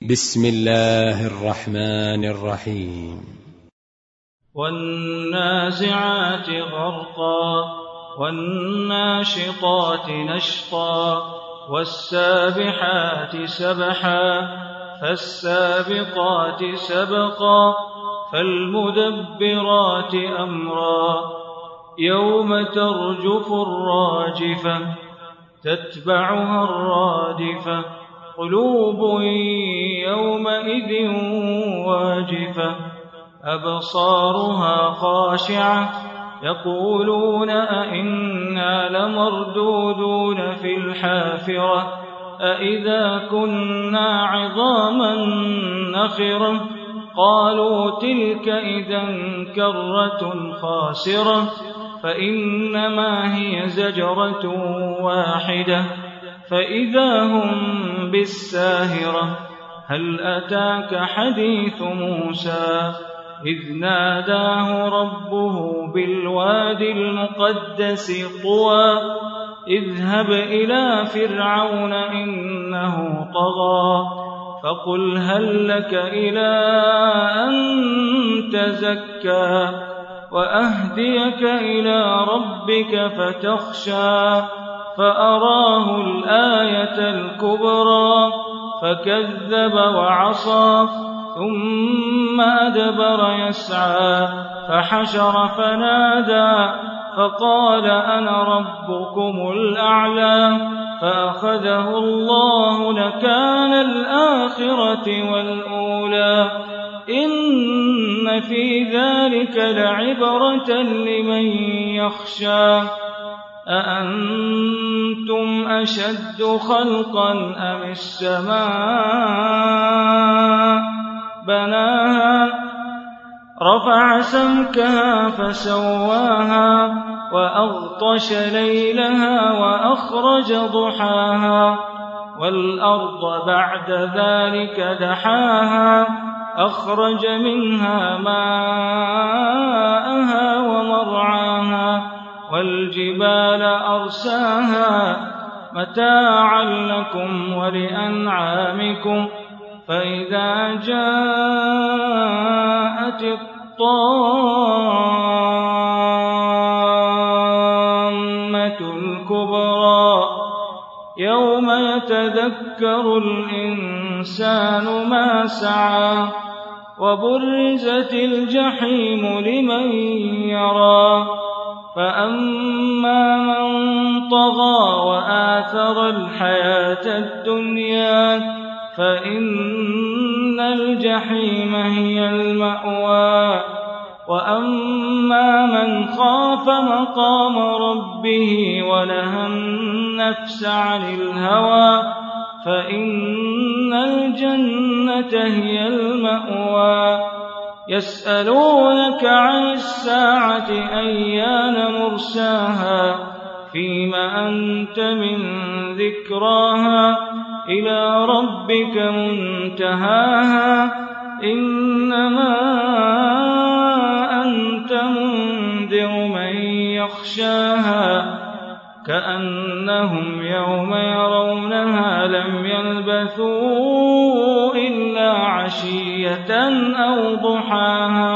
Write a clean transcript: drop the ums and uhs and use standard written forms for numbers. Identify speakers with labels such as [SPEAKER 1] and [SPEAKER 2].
[SPEAKER 1] بسم الله الرحمن الرحيم.
[SPEAKER 2] والنازعات غرقا والناشطات نشطا والسابحات سبحا فالسابقات سبقا فالمدبرات أمرا يوم ترجف الراجفة تتبعها الرادفة قلوب يومئذ واجفة أبصارها خاشعة يقولون أئنا لمردودون في الحافرة أئذا كنا عظاما نخرة قالوا تلك إذا كرة خاسرة فإنما هي زجرة واحدة فإذا هم بالساهرة هل أتاك حديث موسى إذ ناداه ربه بالوادي المقدس طوى اذهب إلى فرعون إنه طغى فقل هل لك إلى أن تزكى وأهديك إلى ربك فتخشى فأراه الآية الكبرى فكذب وعصى ثم أدبر يسعى فحشر فنادى فقال أنا ربكم الأعلى فأخذه الله نكال الآخرة والأولى إن في ذلك لعبرة لمن يخشى أأنتم أشد خلقا أم السماء بناها رفع سمكها فسواها وأغطش ليلها وأخرج ضحاها والأرض بعد ذلك دحاها أخرج منها ماءها ومرعاها والجبال أرساها متاعا لكم ولأنعامكم فإذا جاءت الطامة الكبرى يوم يتذكر الإنسان ما سعى وبرزت الجحيم لمن يرى فأما من طغى وآثر الحياة الدنيا فإن الجحيم هي المأوى وأما من خاف مقام ربه ونهى النفس عن الهوى فإن الجنة هي المأوى يسألونك عن الساعة أيان مرساها فيم أنت من ذكراها إلى ربك منتهاها إنما أنت منذر من يخشاها كأنهم يوم يرونها لم يلبثوا إلا عشية أو ضحاها